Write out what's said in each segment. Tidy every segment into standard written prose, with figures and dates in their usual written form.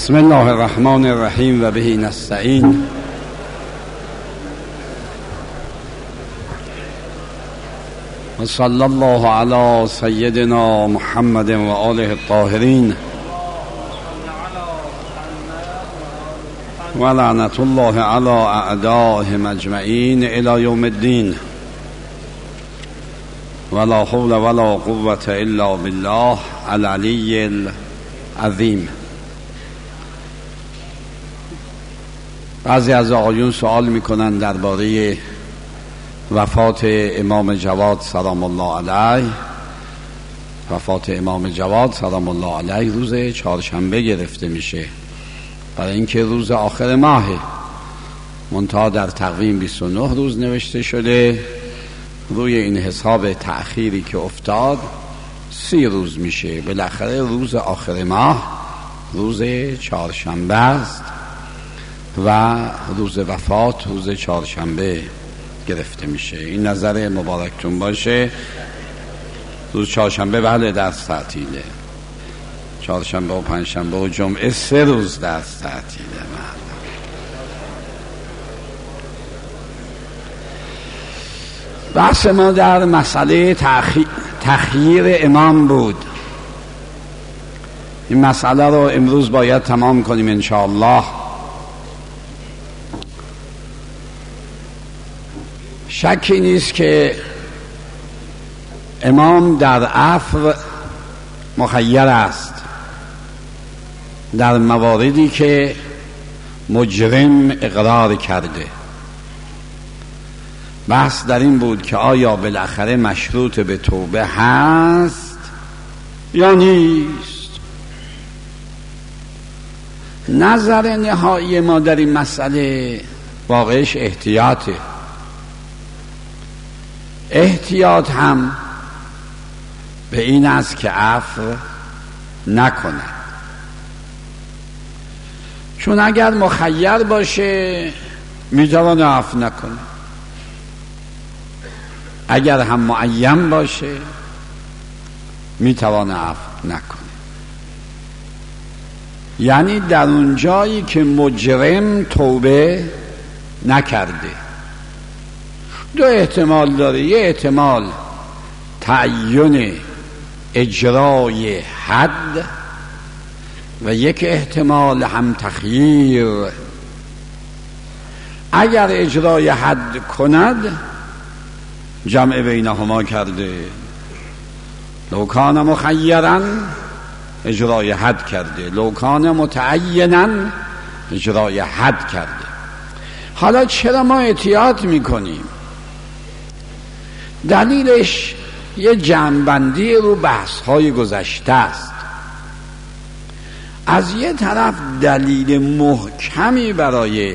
بسم الله الرحمن الرحیم و به نستعین. و صلی الله علی سیدنا محمد و آله الطاهرین و لعنت الله علی اعدائهم اجمعین الی یوم الدین. ولا حول ولا قوة الا بالله العلی العظیم. بعضی از آقایون سوال میکنن درباره وفات امام جواد سلام الله علیه. وفات امام جواد سلام الله علیه روز چهارشنبه گرفته میشه، برای اینکه روز آخر ماهه، منتها در تقویم 29 روز نوشته شده. روی این حساب تأخیری که افتاد 30 روز میشه. بالاخره روز آخر ماه روز چهارشنبه است و روز وفات روز چهارشنبه گرفته میشه. این نظر مبارکتون باشه. روز چهارشنبه بله درس تعطیله، چهارشنبه و پنجشنبه و جمعه 3 روز درس تعطیله. بحث ما در مسئله تخییر امام بود. این مسئله رو امروز باید تمام کنیم انشاءالله. شکی نیست که امام در عفو مخیر است در مواردی که مجرم اقرار کرده. بحث در این بود که آیا بالاخره مشروط به توبه هست یا نیست. نظر نهایی ما در این مسئله واقعش احتیاطه. احتیاط هم به این است که عفو نکنه، چون اگر مخیر باشه میتوانه عفو نکنه، اگر هم معین باشه میتوانه عفو نکنه. یعنی در اون جایی که مجرم توبه نکرده. دو احتمال داره. یه احتمال تعیین اجرای حد و یک احتمال هم تخییر. اگر اجرای حد کند جمع بینهما کرده، لو کان مخیرا اجرای حد کرده، لو کان متعینا اجرای حد کرده. حالا چرا ما احتیاط میکنیم؟ دلیلش یه جمع‌بندی رو بحث‌های گذشته است. از یه طرف دلیل محکمی برای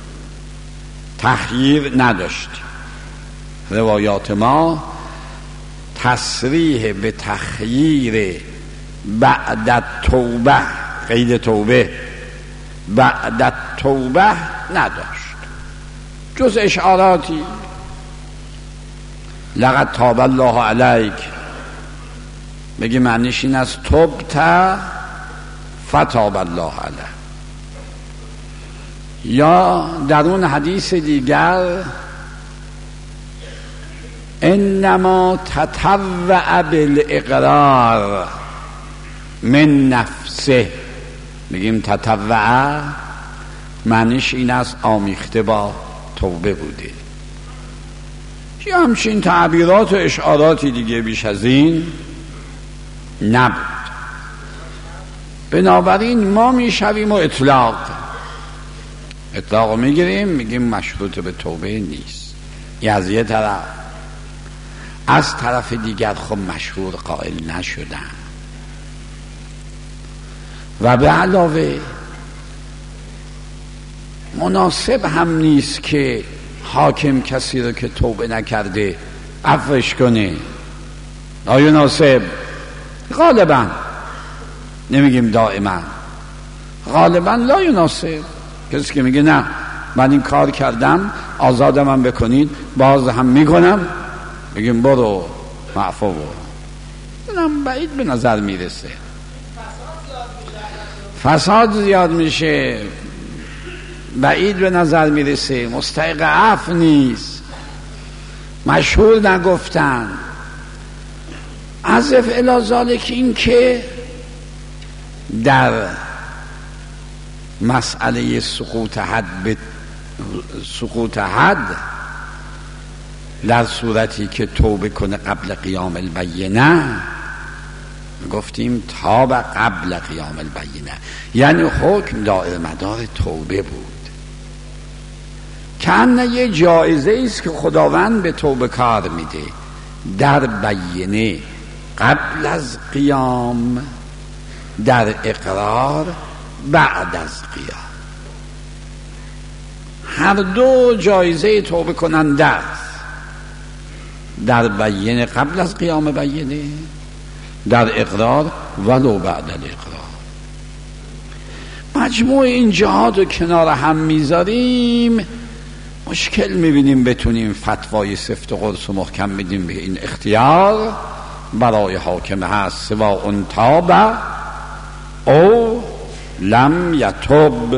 تخییر نداشتیم. روایات ما تصریح به تخییر بعد توبه، قید توبه، بعد توبه نداشت جز اشعاراتی. لقد تاب الله علیک، بگی معنیش این است توبت فتاب الله علیک. یا در اون حدیث دیگر انما تطوع بالاقرار من نفسه، میگیم تطوع معنیش این است آمیخته با توبه بوده. یا همچین تعبیرات و اشعاراتی دیگه بیش از این نبود. بنابراین ما میشویم و اطلاق میگیریم، میگیم مشروط به توبه نیست. یه از یه طرف. از طرف دیگر خب مشهور قائل نشدن و به علاوه مناسب هم نیست که حاکم کسی رو که توبه نکرده عفوش کنه. آیا ناسب؟ غالبا، نمیگیم دائما، غالبا لا یناسب. کسی که میگه نه من این کار کردم آزادم هم بکنید باز هم میکنم، بگیم برو معفو برو. اینم بعید به نظر میرسه. فساد زیاد میشه، بعید به نظر میرسه، مستحق عفو نیست، مشهور نگفتن. عزف الی ذالک این که در مسئله سقوط حد در صورتی که توبه کنه قبل قیام البینه، گفتیم تاب قبل قیام البینه، یعنی حکم دائر مدار توبه بود. کنه یه جایزه است که خداوند به توبه کار میده در بینه قبل از قیام، در اقرار بعد از قیام. هر دو جایزه توبه کننده است، در بینه قبل از قیام بینه، در اقرار ولو بعد الاقرار. مجموع این جهات رو کنار هم میذاریم، مشکل میبینیم بتونیم فتوای سفت و قرص و محکم میدیم به این اختیار برای حاکم هست سواء تاب او لم یتوب.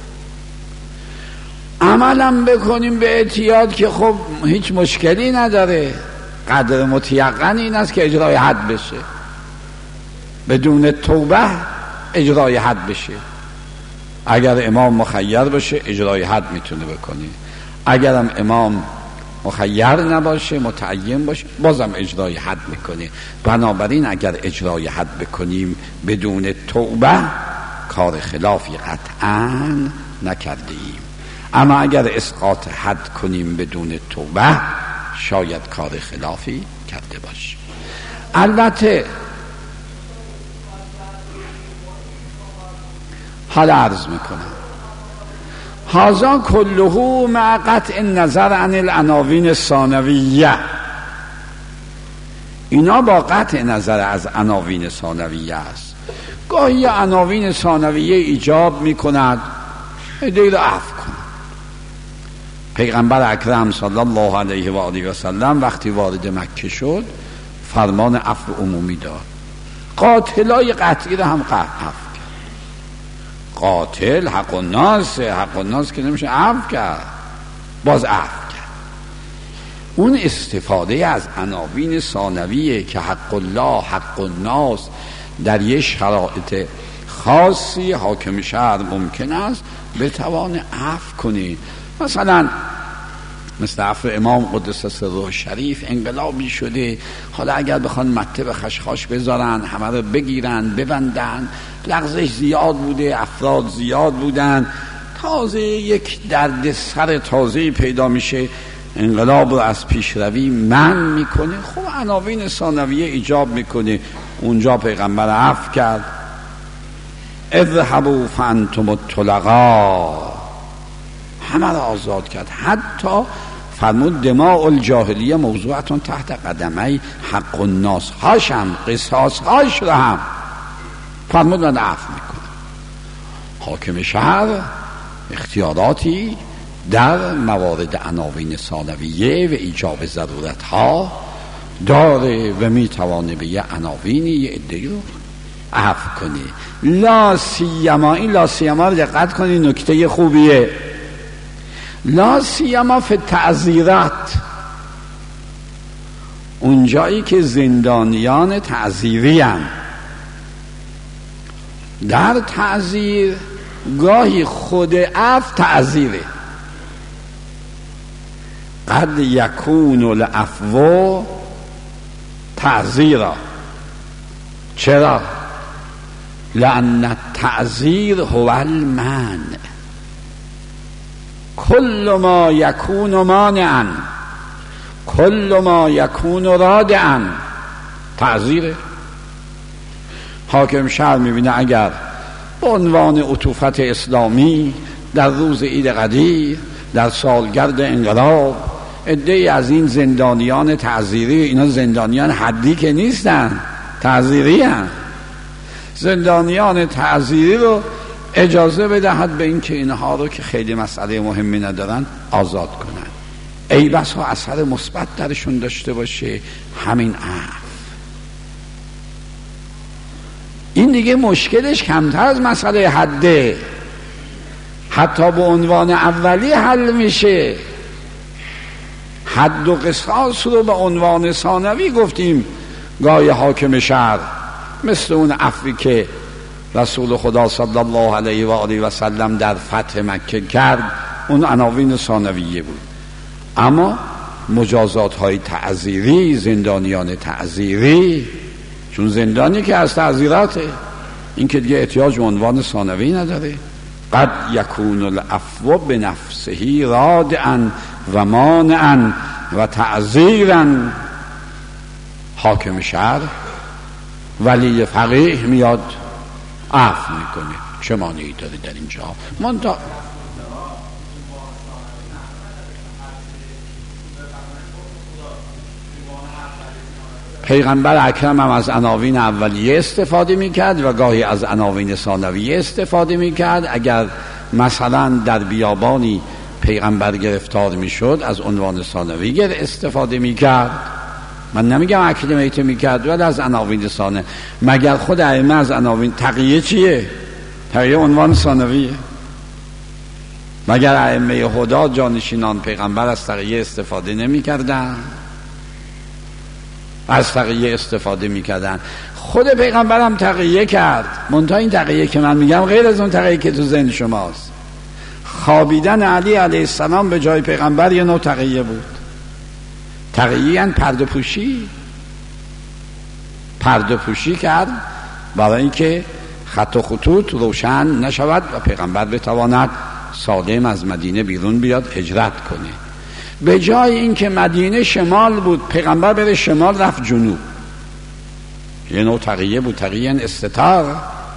عملم بکنیم به اعتیاد که خب هیچ مشکلی نداره، قدر متیقن این است که اجرای حد بشه، بدون توبه اجرای حد بشه. اگر امام مخیر باشه اجرای حد میتونه بکنه، اگرم امام مخیر نباشه متعین باشه بازم اجرای حد میکنه. بنابراین اگر اجرای حد بکنیم بدون توبه کار خلافی قطعا نکردیم، اما اگر اسقاط حد کنیم بدون توبه شاید کار خلافی کرده باشیم. البته حالا عرض میکنم هذا كله مع قطع النظر عن العناوین ثانویه، اینا با قطع نظر از عناوین ثانویه است. گاهی عناوین ثانویه ایجاب میکند دیر عفو کن. پیغمبر اکرم صلی الله علیه و آله و سلم وقتی وارد مکه شد فرمان عفو عمومی داد، قاتلای قطعی را هم عفو کرد. قاتل حق الناس که نمیشه عفو کرد، باز عفو کرد. اون استفاده از عناوین ثانویه که حق الله حق الناس در یه شرایط خاصی حاکم شهر ممکن است بتوان عفو کنی. مثلا مثل عفو امام قدس سره شریف انقلابی شده، حالا اگر بخوان مته به خشخاش بذارن همه رو بگیرن ببندن، لغزش زیاد بوده، افراد زیاد بودن، تازه یک درد سر تازه پیدا میشه، انقلاب رو از پیشروی من میکنه. خب عناوین ثانویه ایجاب میکنه. اونجا پیغمبر عفو کرد، اذهبوا فانتم الطلقاء، همه را آزاد کرد. حتی فرمود دماء الجاهلیه موضوعتون تحت قدمی حق الناس هاشم، قصاص هاش را هم فرمود من عفو میکنه. حاکم شهر اختیاراتی در موارد عناوین ثانویه و ایجاب ضرورت ها داره و میتوانه به یه عناوینی یه عده‌ای رو عفو کنه. لا سیما، این لا سیما رو دقت کنی، نکته خوبیه. لا سیما فی تعزیرات، اونجایی که زندانیان تعزیری هم در تعزیر گاهی خود عفو تعزیره. قد یکون العفو تعزیرا. چرا؟ لأن التعزیر هو المنع، کل ما یکون مانعا کل ما یکون رادعا تعزیره. حاکم شهر میبینه اگر به عنوان عطوفت اسلامی در روز عید قدیر در سالگرد انقلاب عده‌ای از این زندانیان تعزیری، اینا زندانیان حدی که نیستن، تعزیری هستند، زندانیان تعزیری رو اجازه بدهد به این که اینها رو که خیلی مسئله مهمی ندارن آزاد کنن، ای بسا اثر مثبت درشون داشته باشه همین عفو. این دیگه مشکلش کمتر از مسئله حده، حتی به عنوان اولی حل میشه. حد و قصاص رو به عنوان ثانوی گفتیم گاهی حاکم شهر، مثل اون عفوی که رسول خدا صلی الله علیه و آله و سلم در فتح مکه کرد، اون عناوین ثانویه بود. اما مجازات های تعزیری، زندانیان تعزیری، چون زندانی که از تعزیراته، این که دیگه احتیاج به عنوان ثانوی نداره. قد یکون العفو بنفسه رادعا و مانعا و تعزیرا. حاکم شهر، ولی فقیه میاد عفو میکنه، چه مانعی داره در اینجا؟ پیغمبر اکرم هم از عناوین اولیه استفاده میکرد و گاهی از عناوین ثانویه استفاده میکرد. اگر مثلا در بیابانی پیغمبر گرفتار میشد، از عنوان ثانوی استفاده میکرد. من نمیگم اکل میت میکرد، ولی از عناوین ثانوی. مگر خود ائمه از عناوین تقیه چیه؟ تقیه عنوان ثانویه. مگر ائمه هدا جانشینان پیغمبر از تقیه استفاده نمیکردن؟ از تقیه استفاده میکردن. خود پیغمبر هم تقیه کرد، منتها این تقیه که من میگم غیر از اون تقیه که تو ذهن شماست. خوابیدن علی علیه السلام به جای پیغمبر یه نوع تقیه بود. تقیه یعنی پرده پوشی. پرده پوشی کرد برای اینکه خط و خطوط روشن نشود و پیغمبر بتواند سالم از مدینه بیرون بیاد، هجرت کنه. به جای اینکه مدینه شمال بود، پیغمبر بره شمال، رفت جنوب. یه نوع تقیه بود. تقیه یعنی استتار.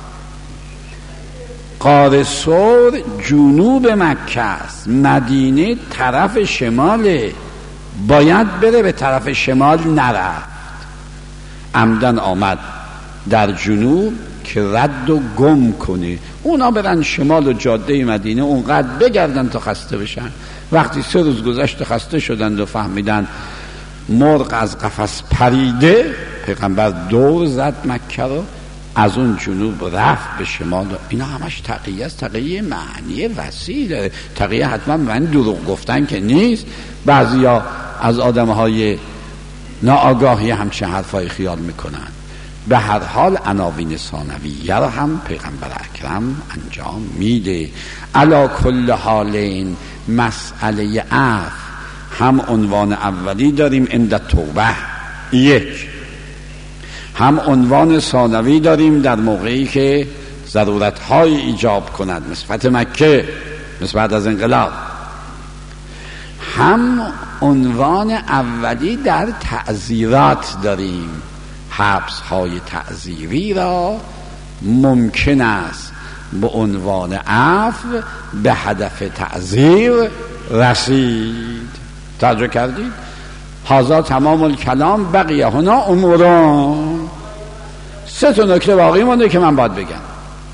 غار ثور جنوب مکه است، مدینه طرف شماله، باید بره به طرف شمال، نرفت. عمدن آمد در جنوب که رد و گم کنه. اونا برن شمال و جاده مدینه اونقدر بگردن تا خسته بشن. وقتی 3 روز گذشت خسته شدند و فهمیدن مرغ از قفس پریده، پیغمبر دور زد مکه رو، از اون جنوب رفت به شمال. اینا همش تقیه است. تقیه معنی وسیع داره. تقیه حتما معنی دروغ گفتن که نیست. بعضیا از آدمهای ناآگاهی همچین حرفای خیال میکنن. به هر حال عناوین ثانویه را هم پیغمبر اکرم انجام میده. علی کل حال این مسئله عفو هم عنوان اولی داریم عند توبه، یک، هم عنوان ثانوی داریم در موقعی که ضرورت‌های ایجاب کند، مثل فتح مکه، مثل بعد از انقلاب. هم عنوان اولی در تعزیرات داریم. حبس های تعزیری را ممکن است به عنوان عفو به هدف تعزیر رسید. توجه کردید؟ هذا تمام الکلام، بقیه هنا اموران. 3 تا نکته باقی مونده که من باید بگم.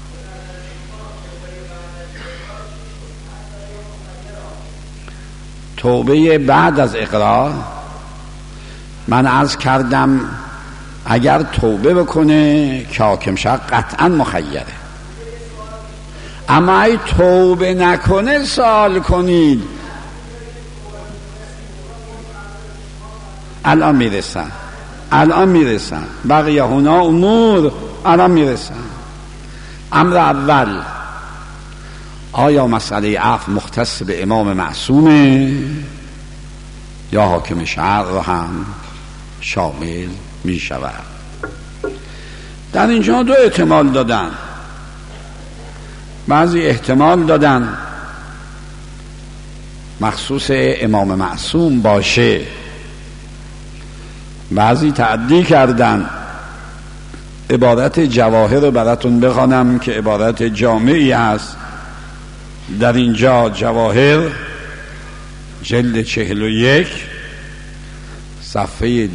توبه بعد از اقرار، من عرض کردم اگر توبه بکنه که حاکم شهر قطعا مخیره. اما ای توبه نکنه سوال کنید. الان میرسن بقیه هنا امور، الان میرسن. امر اول، آیا مسئله عفو مختص به امام معصومه یا حاکم شهر رو هم شامل می شود؟ در اینجا 2 احتمال دادن. بعضی احتمال دادن مخصوص امام معصوم باشه، بعضی تعدی کردن. عبارت جواهر رو براتون بخوانم که عبارت جامعی است. در اینجا جواهر جلد 41 صفحه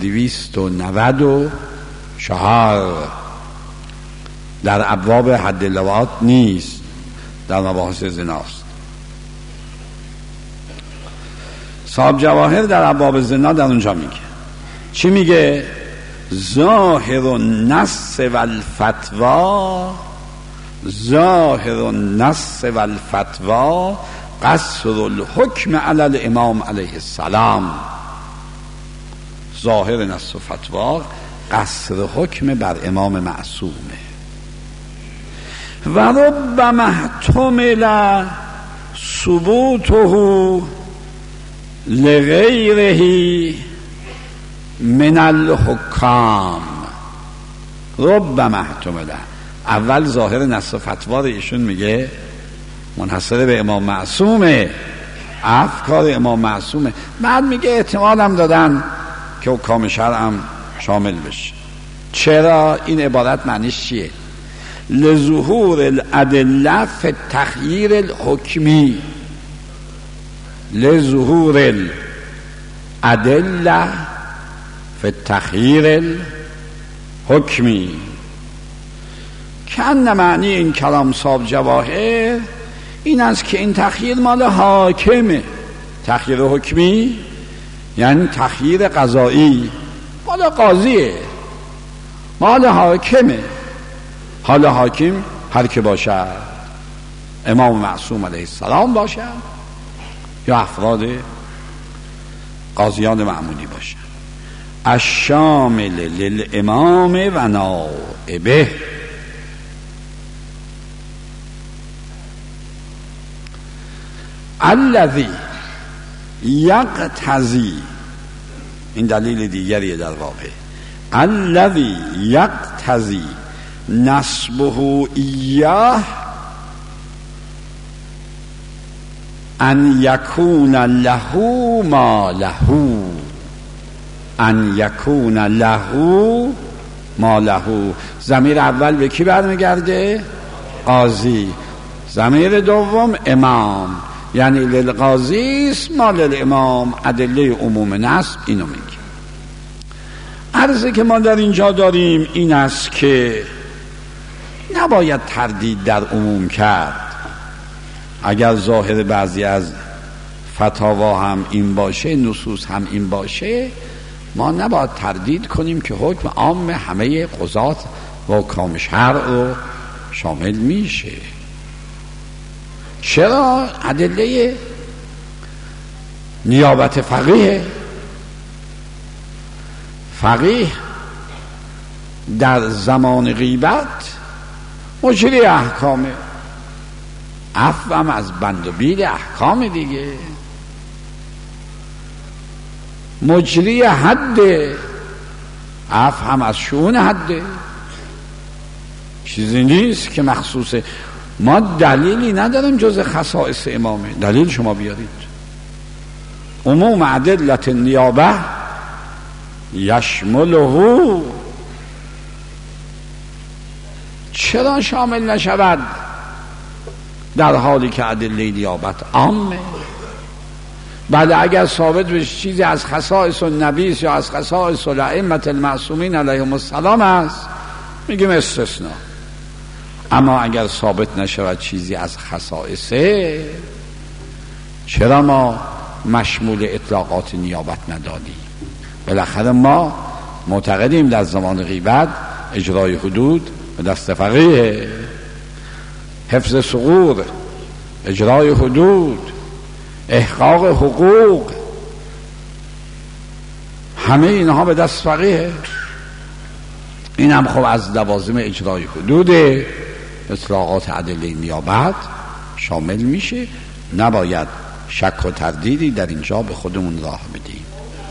294 در ابواب حد لواط نیست، در مباحث زناست. صاحب جواهر در ابواب زنا در اونجا میگه چی میگه؟ ظاهر النص والفتوا، ظاهر النص والفتوا قصر الحکم علی الامام علیه السلام. ظاهر نص و فتوا قصر حکم بر امام معصومه. و ربما احتمل ثبوته لغیره من الحکام. ربما احتمل، اول ظاهر نص و فتوا رو ایشون میگه منحصر به امام معصومه، افکار امام معصومه، بعد میگه احتمالم دادن که حکام شرعم شامل بشه. چرا؟ این عبارت معنیش چیه؟ لظهور الادله فی التخییر الحکمی، لظهور الادله فی التخییر الحکمی. کأن معنی این کلام صاحب جواهر این است که این تخییر مال حاکمه. تخییر حکمی یعنی تخییر قضایی مال قاضیه، مال حاکمه. حال حاکم هر که باشد، امام معصوم علیه السلام باشد یا افراد قاضیان معمولی باشد. الشامل للامام و نائبه. الذی یقتضی، این دلیل دیگریه در واقع، الذی یقتضی نسبه ایاه ان یکون له ما له، ان یکون له ما له. ضمیر اول به کی برمیگرده؟ قاضی. ضمیر دوم امام، یعنی للقاضی است ما للامام. ادله عموم نصب اینو میگه. عرضی که ما در اینجا داریم این است که نباید تردید در عموم کرد. اگر ظاهر بعضی از فتاوا هم این باشه، نصوص هم این باشه، ما نباید تردید کنیم که حکم عام همه قضات و حکام شرع رو شامل میشه. چرا؟ ادله نیابت فقیه. فقیه در زمان غیبت مجری احکامه، عفو هم از بند و بیل احکام دیگه، مجری حد، عفو هم از شؤون حد. چیزی نیست که مخصوصه. ما دلیلی نداریم جز خصائص امامه. دلیل شما بیارید. عموم ادلت النیابه یشمله، چرا شامل نشود در حالی که ادله نیابت عامه؟ بله اگر ثابت بشه چیزی از خصائص النبی یا از خصائص الائمه المعصومین علیهم السلام است، میگیم استثناء. اما اگر ثابت نشود چیزی از خصائصه، چرا ما مشمول اطلاقات نیابت ندادیم؟ بالاخره ما معتقدیم در زمان غیبت اجرای حدود به دست فقیه، حفظ ثغور، اجرای حدود، احقاق حقوق، همه اینها به دست فقیه. این هم خب از لوازم اجرای حدوده، اطلاقات ادله نیابت شامل میشه. نباید شک و تردیدی در اینجا به خودمون راه بدیم.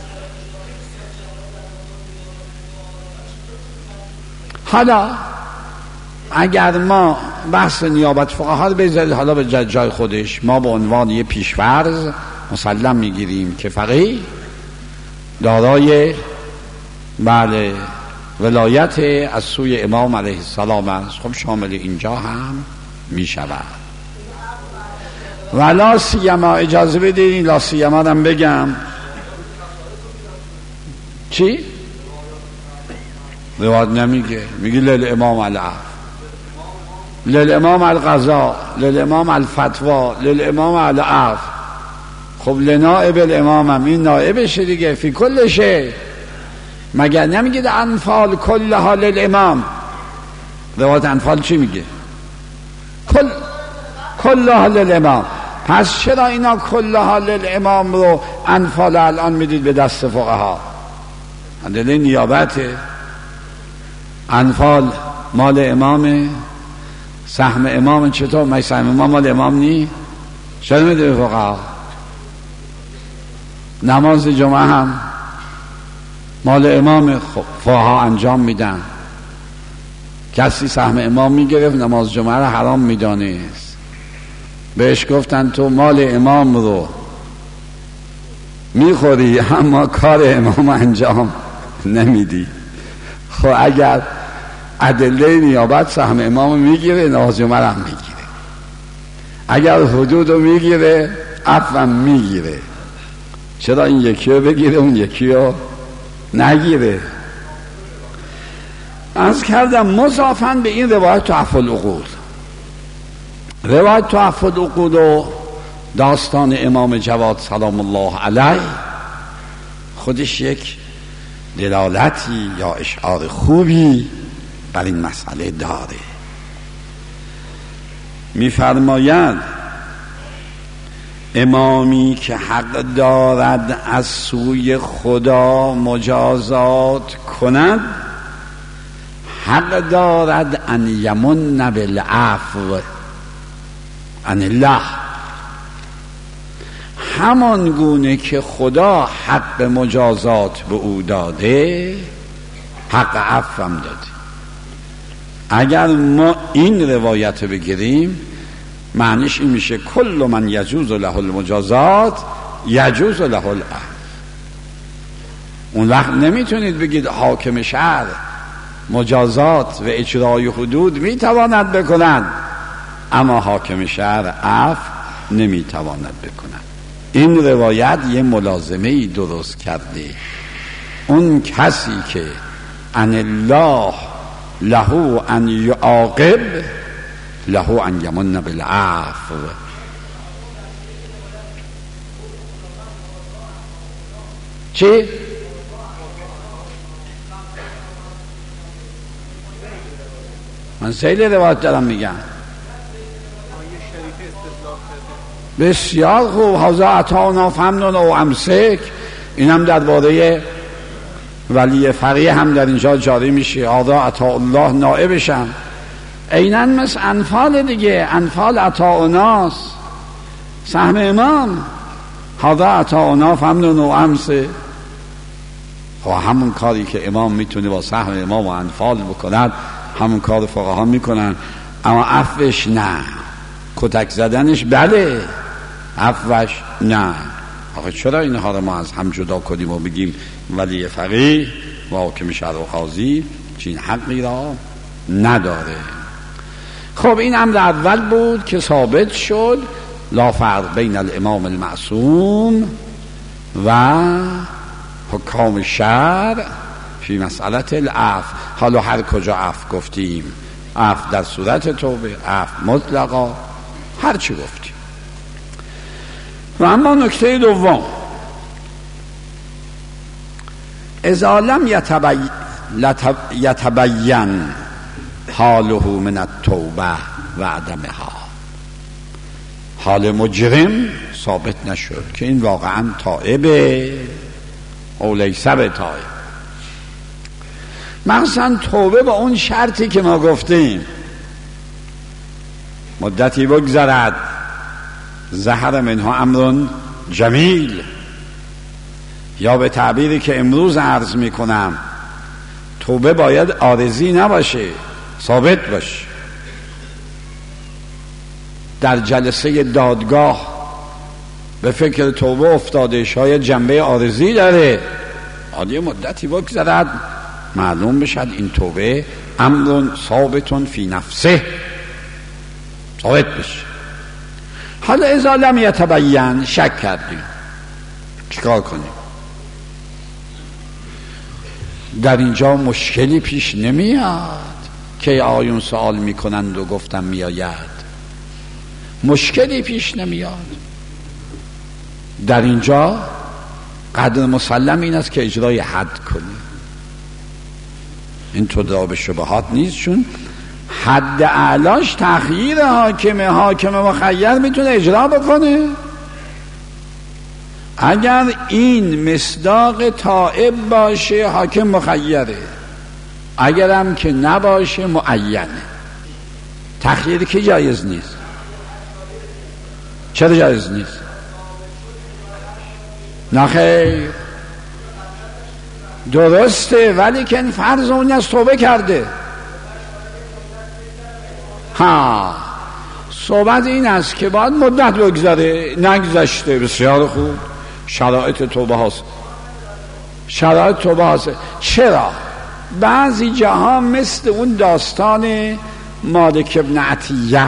حالا اگر ما بحث نیابت فقها رو بذارید حالا به جای خودش، ما به عنوان یه پیشفرض مسلم میگیریم که فقیه دارای بله ولایت از سوی امام علیه السلام است. خب شامل اینجا هم می شود. و لا سیما، اجازه بدید این لا سیما هم بگم. چی؟ روایت نمیگه، میگه للامام العفو، للامام القضاء، للامام الفتوا، للامام العفو. خب لنائب الامام هم این نائبشه دیگه، فی کل شیء. مگر نمیگه در انفال کلها للامام؟ روایت انفال چی میگه؟ کلها للامام. پس چرا اینا کلها للامام رو انفال الان میدید به دست فقها؟ دلیل نیابته. انفال مال امامه، سهم امام. چطور؟ من سهم امام مال امام نی؟ چرا میده به فقها؟ نماز جمعه هم مال امام، فقها انجام میدن. کسی سهم امام میگرفت نماز جمعه رو حرام میدانست، بهش گفتن تو مال امام رو میخوری اما کار امام انجام نمیدی. خب اگر ادله نیابت سهم امام میگیره، نماز جمعه رو هم میگیره. اگر حدود رو میگیره، عفو میگیره. چرا این یکی رو بگیره اون یکی رو نگیره؟ از کردم مضافاً به این روایت تعفو العقول. روایت تعفو العقول و داستان امام جواد سلام الله علیه خودش یک دلالتی یا اشعار خوبی بر این مسئله داره. می‌فرماید امامی که حق دارد از سوی خدا مجازات کند، حق دارد ان یمن بالعفو عن الله، همان گونه که خدا حق مجازات به او داده حق عفو هم داده. اگر ما این روایت بگیریم معنیش این میشه کل من یجوز له المجازات یجوز له العفو. اون وقت نمیتونید بگید حاکم شهر مجازات و اجرای حدود میتواند بکند اما حاکم شهر عفو نمیتواند بکند. این روایت یه ملازمه‌ای درست کرده. اون کسی که ان الله له ان یعاقب له ان یمن بالعفو. چی؟ من سیل روایت دارم میگم. بسیار خوب. حاضر عطانا فمنون و امسک، این هم درباره ولی فقیه هم در اینجا جاری میشه. حاضر عطا الله نائبشم عیناً مثل انفال دیگه. انفال عطاوناست، سهم امام. حاضر عطانا فمنون و امسک. خب همون کاری که امام میتونه با سهم امام و انفال بکند همون کار فقها میکنن، اما عفوش نه. کتک زدنش بله، عفوش نه. آخه چرا اینها رو ما از هم جدا کنیم و بگیم ولی فقیه و حاکم شهر و قاضی چین حقی را نداره؟ خب این امر اول بود که ثابت شد لا فرق بین الامام المعصوم و حکام شهر فی مسئله العفو. حالا هر کجا عفو گفتیم، عفو در صورت توبه، عفو مطلقا، هر چی گفتیم. و اما نکته دوم، اذا لم یتبین حاله من التوبه و عدمها، حال مجرم ثابت نشد که این واقعا تائبه او لیس بتائب. مثلا توبه با اون شرطی که ما گفتیم، مدتی بگذرد ظهر منها امر جمیل، یا به تعبیری که امروز عرض میکنم توبه باید عارضی نباشه، ثابت باشه. در جلسه دادگاه به فکر توبه افتاده، شاید جنبه عارضی داره، عادی مدتی بگذرد معلوم بشد این توبه امر ثابت فی نفسه، ثابت بشه. حالا اذا لم یتبین، شک کردیم، چیکار کنیم؟ در اینجا مشکلی پیش نمیاد که آیون سوال میکنند و گفتم میآید. مشکلی پیش نمیاد. در اینجا قدر مسلم این است که اجرای حد کنیم. این تدرا به شبهات نیست، چون حد اعلاش تخییر حاکمه. حاکم مخیر میتونه اجرا بکنه. اگر این مصداق تائب باشه حاکم مخیره، اگرم که نباشه معینه. تخییر که جایز نیست. چرا جایز نیست؟ نخیر درسته، ولی که فرض اونی از توبه کرده. صحبت این است که باید مدت بگذاره، نگذشته. بسیار خوب، شرایط توبه هاست. شرایط توبه هاست. چرا؟ بعضی جاها مثل اون داستان مالک ابن عطیه،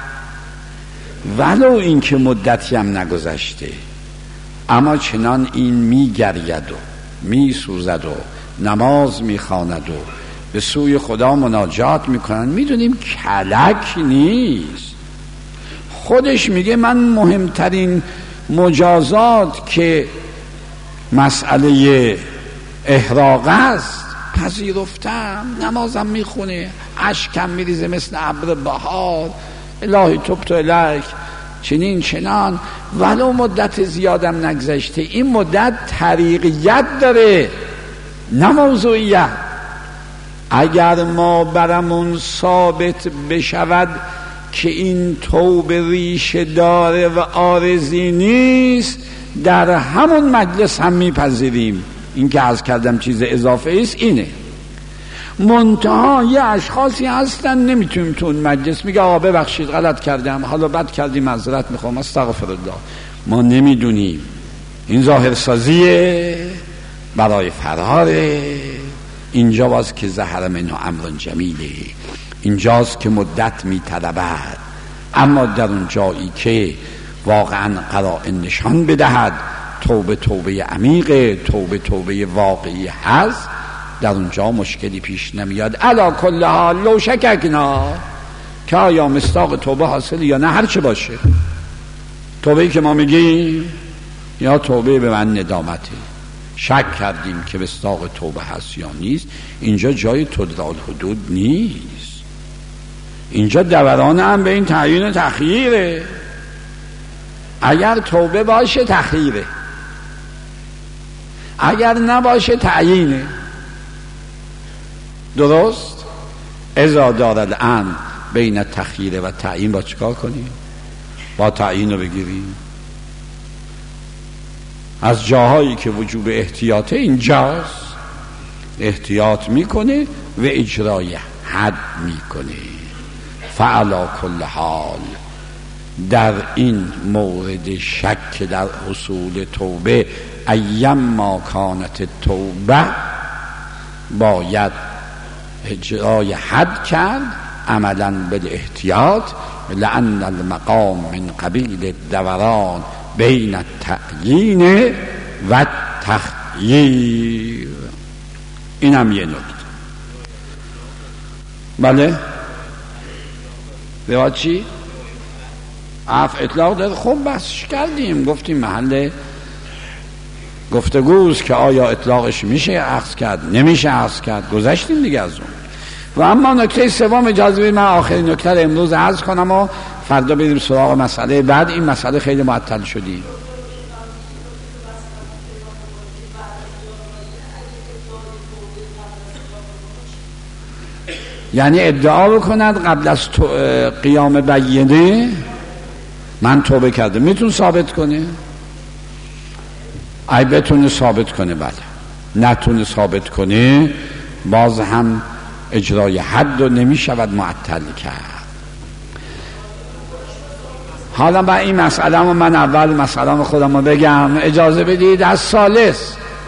ولو این که مدتی هم نگذشته، اما چنان این میگرید و میسوزد و نماز میخواند و به سوی خدا مناجات میکنن، میدونیم کلک نیست. خودش میگه من مهمترین مجازات که مسئله احراق است پذیرفتم. نمازم میخونه، اشکم میریزه مثل ابر بهار، الهی تبت الیک، چنین چنان، ولو مدت زیادم نگذشته. این مدت طریقیت داره، نه موضوعیت. اگر ما برمون ثابت بشود که این توبه ریشه داره و عارضی نیست، در همون مجلس هم میپذیریم. این که عرض کردم چیز اضافه است اینه. منتها یه اشخاصی هستن نمیتونیم تو اون مجلس، میگه آقا ببخشید غلط کردم، حالا بد کردیم، معذرت میخوام، استغفر الله. ما نمیدونیم. این ظاهرسازیه برای فراره. اینجا باز که زهر منه امر جمیله، اینجاست که مدت میطلبد. اما در اون جایی که واقعا قرائن نشان بدهد توبه توبه عمیقه، توبه توبه واقعی هست، در اونجا مشکلی پیش نمیاد. علا کل حال لو شککنا که آیا مصداق توبه حاصل یا نه، هر چه باشه، توبه‌ای که ما میگیم یا توبه به من ندامته، شک کردیم که مصداق توبه هست یا نیست، اینجا جای تدرال حدود نیست. اینجا دوران هم به این تعیین تخییره. اگر توبه باشه تخییره، اگر نباشه تعیینه. درست؟ اذا دار الان بین تخییر و تعیین، با چکار کنیم؟ با تعیین رو بگیریم. از جاهایی که وجوب احتیاطه اینجاست، احتیاط میکنه و اجرای حد میکنه. فعلا کل حال در این مورد شک در حصول توبه، ایم ما کانت توبه، باید اجرای حد کرد عملا بالاحتیاط، لأن المقام من قبیل دوران بین التعیین و تخییر. این هم یه نکته. بله روایت چی؟ اطلاق داره. خب بحثش کردیم، گفتیم محل گفتگوست که آیا اطلاقش میشه اخذ کرد، نمیشه اخذ کرد، گذشتیم دیگه از اون. و اما نکته سوم، اجازه بدید من آخرین نکته رو امروز عرض کنم و فردا بریم سراغ مسئله بعد. این مسئله خیلی معطل شدیم. یعنی ادعا بکند قبل از قیام بینه من توبه کردم. میتونه ثابت کنه؟ ای بتونه ثابت کنه بله، نتونه ثابت کنه باز هم اجرای حد رو نمیشود معطل کرد. حالا با این مسئله من اول مسئله خودم رو بگم، اجازه بدید. از ثالث،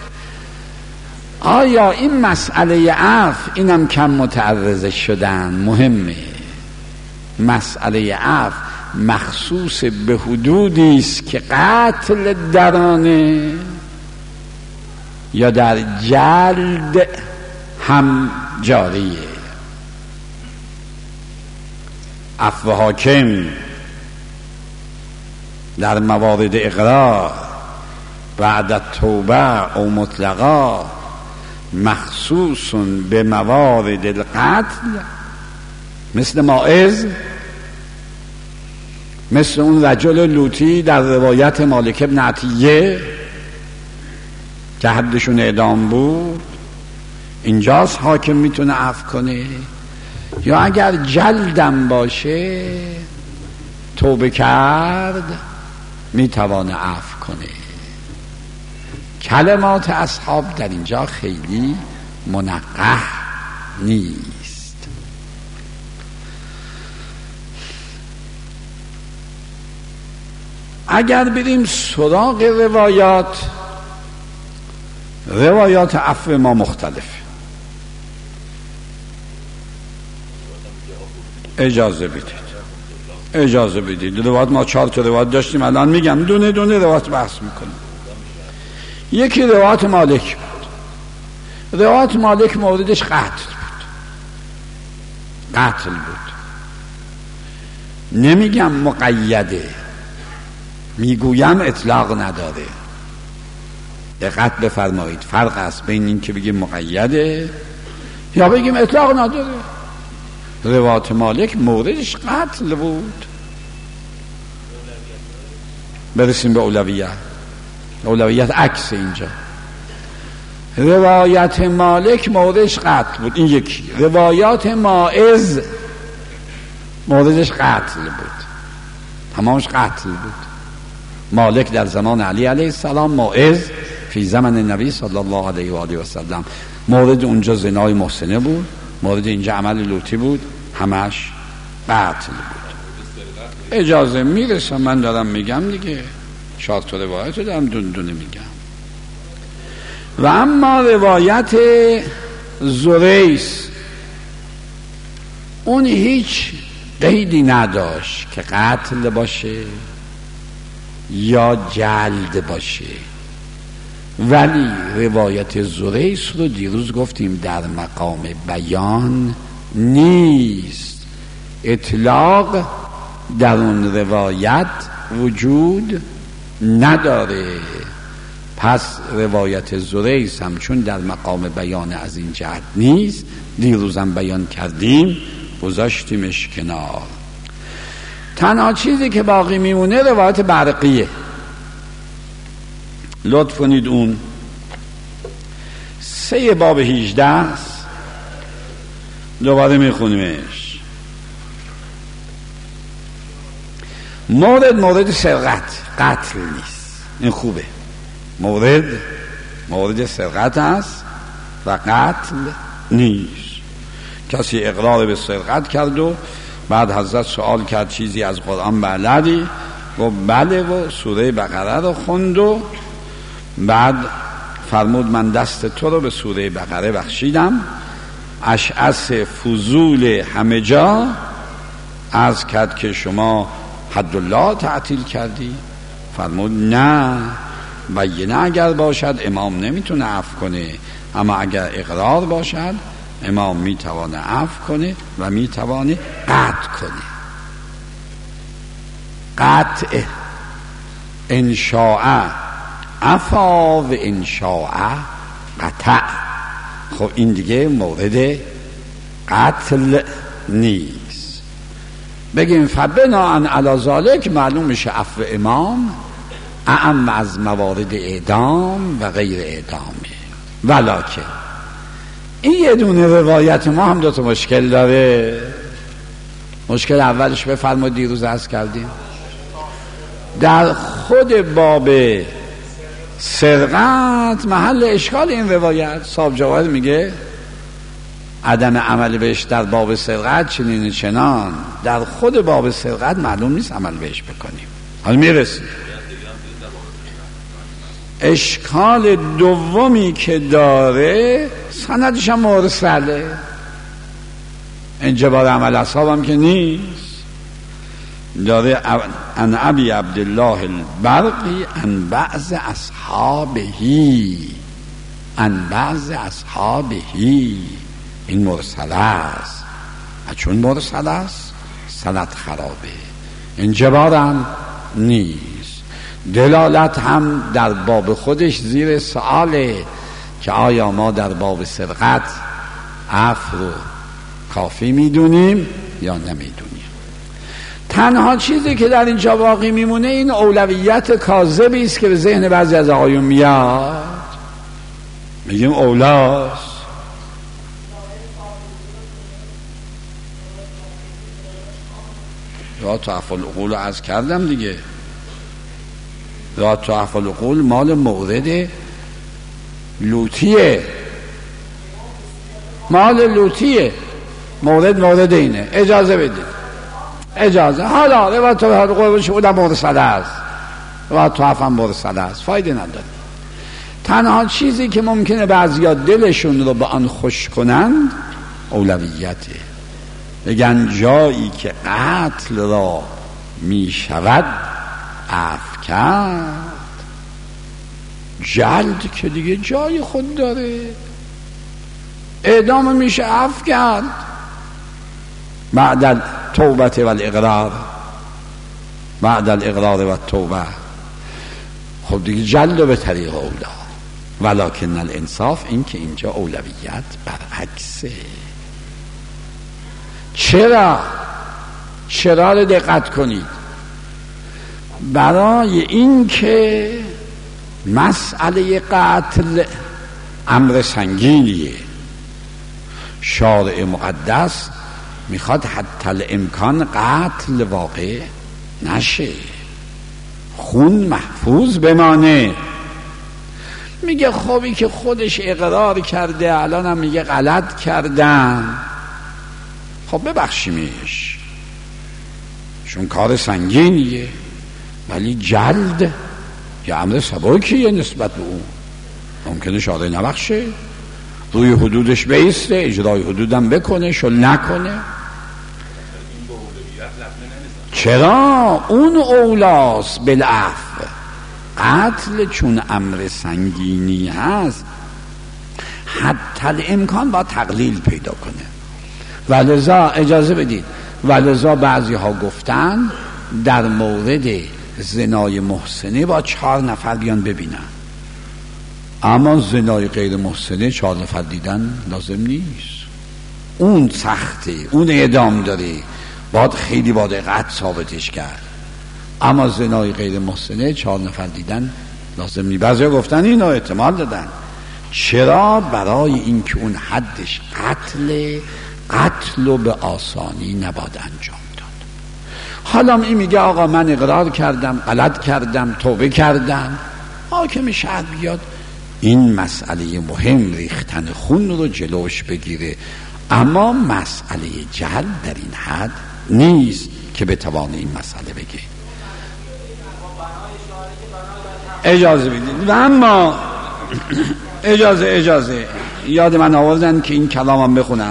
آیا این مسئله عفو، اینم کم متعرض شدن، مهمه. مسئله عفو مخصوص به حدودی است که قتل درانه یا در جلد هم جاریه. عفو حاکم در موارد اقرار بعد توبه او مطلقا مخصوص به موارد القتل، مثل ماعز، مثل اون رجل لوطی در روایت مالک بن عطیه که حدشون اعدام بود، اینجاست حاکم میتونه عفو کنه. یا اگر جلدم باشه توبه کرد میتوانه عفو کنه. کلمات اصحاب در اینجا خیلی منقح نیست. اگر بریم سراغ روایات عفو ما مختلف. اجازه بدید روایت ما 4 تا روایت داشتیم، الان میگم دونه دونه روایت بحث میکنیم. یکی روایت مالک بود. روایت مالک موردش قتل بود. نمیگم مقیده، میگویم اطلاق نداره. دقت بفرمایید، فرق است بین این که بگیم مقیده یا بگیم اطلاق نداره. روایت مالک موردش قتل بود. برسیم به اولویت عکس اینجا. روایت مالک موردش قتل بود، این یکی. روایات ماعز موردش قتل بود، تمامش قتل بود. مالک در زمان علی علیه السلام، ماعز فی زمن نبی صلی الله علیه و آله و سلم. مورد اونجا زنای محسنه بود، مورد اینجا عمل لوطی بود، همش قتل بود. اجازه میرسم، من دارم میگم دیگه، 4 تا روایت رو دارم دونه میگم. و اما روایت زریس، اون هیچ قیدی نداشت که قتل باشه یا جلد باشه، ولی روایت زریس رو دیروز گفتیم در مقام بیان نیست. اطلاق در اون روایت وجود نداره. پس روایت زریس هم چون در مقام بیان از این جهت نیست، دیروزم بیان کردیم، گذاشتیمش کنار. تنها چیزی که باقی میمونه روایت برقیه. لطف کنید اون 3 باب 18 است، دوباره میخونیمش. مورد سرقت، قتل نیست، این خوبه. مورد سرقت است و قتل نیست. کسی اقرار به سرقت کرد و بعد حضرت سوال کرد چیزی از قرآن بلدی؟ گفت بله، و سوره بقره رو خوند و بعد فرمود من دست تو رو به سوره بقره بخشیدم. اشعث فضول همه جا عرض کرد که شما حد الله تعطیل کردی؟ فرمود نه، بینه اگر باشد امام نمیتونه عفو کنه، اما اگر اقرار باشد امام میتوانه عفو کنه و میتوانه قطع کنه. قطع انشاء عفا و انشاء قطع. خب این دیگه مورد قتل نیست. بگیم فبناء علی ذالک معلوم میشه عفو امام اعم از موارد اعدام و غیر اعدامه. ولکن این یه دونه روایت ما هم 2 تا مشکل داره. مشکل اولش بفرمایید دیروز عرض کردیم، در خود باب سرقت محل اشکال این روایت. صاحب جواهر میگه عدم عمل بهش در باب سرقت چنین چنان، در خود باب سرقت معلوم نیست عمل بهش بکنیم. حالا میرسیم. اشکال دومی که داره سندش هم مرسله، انجبار عمل اصحاب هم که نیست. داره ان ابی عبدالله البرقی ان بعض اصحابهی این مرسله است. چون مرسله است سند خرابه، انجبار هم نیست. دلالت هم در باب خودش زیر سؤاله. که آیا ما در باب سرقت عفو رو کافی میدونیم یا نمیدونیم. تنها چیزی که در اینجا باقی میمونه این اولویت کاذبی است که به ذهن بعضی از آقایون میاد، میگیم اولاست. را تعفل العقول رو عرض کردم دیگه. را تعفل العقول مال مورد لوطیه، مال لوطیه، مورد اینه. اجازه بدید، اجازه. حالا روایت العقول بودن مرسله است، روایت تعفل مرسله است، فایده نداره. تنها چیزی که ممکنه بعضیا دلشون رو به آن خوش کنند اولویته. بگن جایی که قتل را می شود عفو کرد، جلد که دیگه جای خود داره، اعدام میشه عفو کرد بعد التوبه و الاقرار، بعد الاقرار و التوبه. خب دیگه جلد به طریق اولا، ولکن الانصاف این که اینجا اولویت برعکسه. چرا رو دقت کنید. برای این که مسئله قتل امر سنگینیه، شارع مقدس میخواد حتی الامکان قتل واقع نشه، خون محفوظ بمانه. میگه خوبی که خودش اقرار کرده الان هم میگه غلط کردم، خب ببخشیمش چون کار سنگینیه، ولی جلد یا امر سبکیه نسبت به اون، ممکنه شارع نبخشه، روی حدودش بیسته، اجرای حدودم بکنه، شل نکنه. چرا؟ اون اولاست بالعفو. قتل چون امر سنگینی هست حتی الامکان با تقلیل پیدا کنه. ولذا اجازه بدید، ولذا بعضی ها گفتن در مورد زنای محسنه با 4 نفر بیان ببینن، اما زنای غیر محسنه 4 نفر دیدن لازم نیست، اون سخته، اون اعدام داره، باید خیلی با دقت ثابتش کرد. اما زنای غیر محسنه 4 نفر دیدن لازم نیست. بعضی ها گفتن اینو احتمال دادن. چرا؟ برای اینکه اون حدش قتل رو به آسانی نباید انجام داد. حالا این میگه آقا من اقرار کردم، غلط کردم، توبه کردم، حاکم شهر بیاد این مسئله مهم ریختن خون رو جلوش بگیره، اما مسئله جهل در این حد نیست که بتوانه این مسئله بگه. اجازه بدید. و اما اجازه یاد من آوردن که این کلامم بخونم،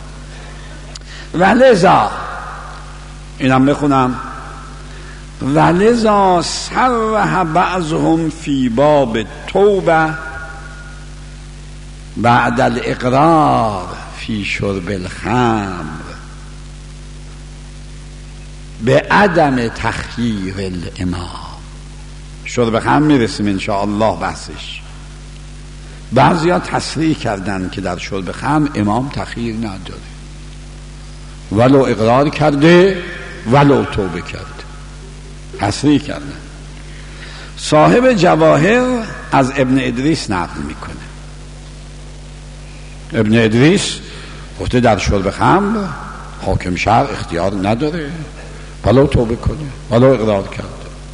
ولذا اینم بخونم. ولذا صرح بعضهم فی باب توبه بعد الاقرار فی شرب الخمر به عدم تخییر الامام. شرب خمر میرسیم انشاءالله بحثش. بعضی ها تصریح کردن که در شرب خمر امام تخییر نداره، ولو اقرار کرده ولو توبه کرده، تصریح کردن. صاحب جواهر از ابن ادریس نقل میکنه. ابن ادریس گفته در شرب خمر حاکم شهر اختیار نداره، ولو توبه کنه ولو اقرار کرده.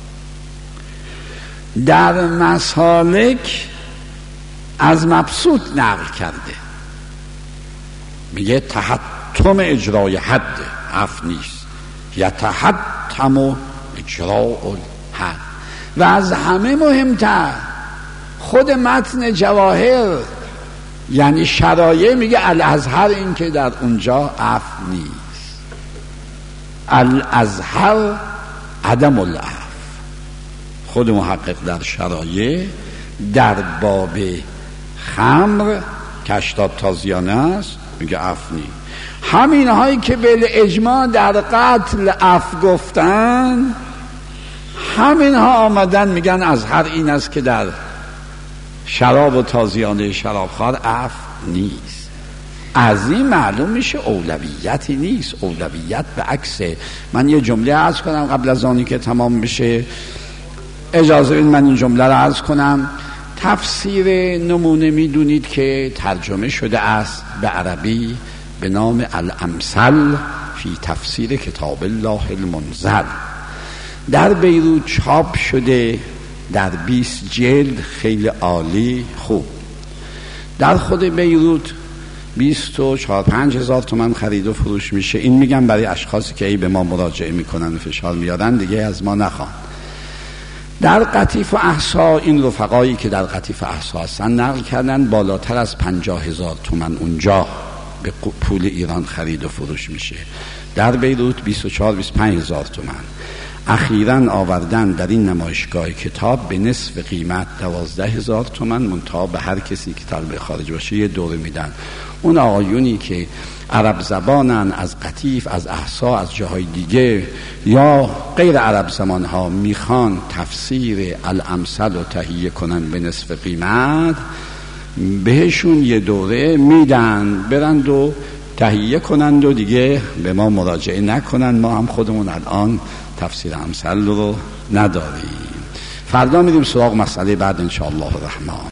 در مسالک از مبسوط نقل کرده، میگه تحتم اجرای حد عفو نیست، یتحتم اجراء الحد. و از همه مهمتر خود متن جواهر یعنی شرایع میگه الازهر این که در اونجا عفو نیست، الازهر عدم العفو. خود محقق در شرایع در باب خمر که 80 تازیانه است میگه عفو نیست. همین هایی که به اجماع در قتل عفو گفتن، همین ها آمدن میگن ازهر این است که در شراب و تازیانه شرابخوار عفو نیست. از این معلوم میشه اولویتی نیست، اولویت به عکسه. من یه جمله عرض کنم قبل از آنی که تمام بشه، اجازه بدید من این جمله رو عرض کنم. تفسیر نمونه میدونید که ترجمه شده است به عربی به نام الامثل فی تفسیر کتاب الله المنزل. در بیروت چاپ شده در 20 جلد، خیلی عالی خوب. در خود بیروت 24-25 هزار تومان خرید و فروش میشه. این میگم برای اشخاصی که ای به ما مراجعه میکنن و فشار میارن دیگه از ما نخوان. در قطیف و احصا این رفقایی که در قطیف و احصا هستن نقل کردن بالاتر از 50,000 تومان اونجا به پول ایران خرید و فروش میشه. در بیروت 24-25 هزار تومان. اخیراً آوردن در این نمایشگاه کتاب به نصف قیمت 12,000 تومان، منتها به هر کسی که طالب خارج باشه یه دوره میدن. اون آقایونی که عرب زبانن، از قطیف، از احصا، از جاهای دیگه یا غیر عرب زبان ها میخوان تفسیر الامثل رو تهیه کنن به نصف قیمت، بهشون یه دوره میدن برند و تهیه کنند و دیگه به ما مراجعه نکنن. ما هم خودمون الان تفسیر امثل رو نداریم. فردا میریم سراغ مسئله بعد انشاءالله الرحمن.